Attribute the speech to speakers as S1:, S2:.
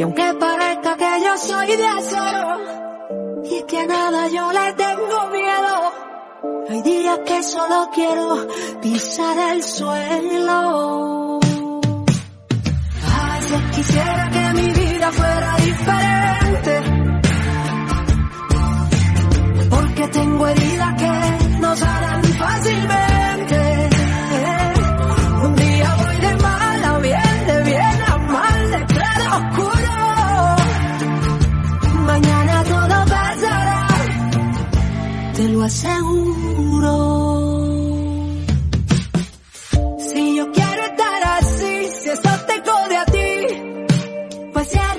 S1: Y aunque parezca que yo soy de acero y que a nada yo le tengo miedo, hay días que solo quiero pisar el suelo. A veces quisiera que mi vida fuera diferente, porque tengo heridas que no sanan fácilmente. Un día voy de mal a bien, de bien a mal, de claro a oscuro. Mañana todo pasará, te lo aseguro. Si yo quiero estar así, si eso te jode a ti, pues ya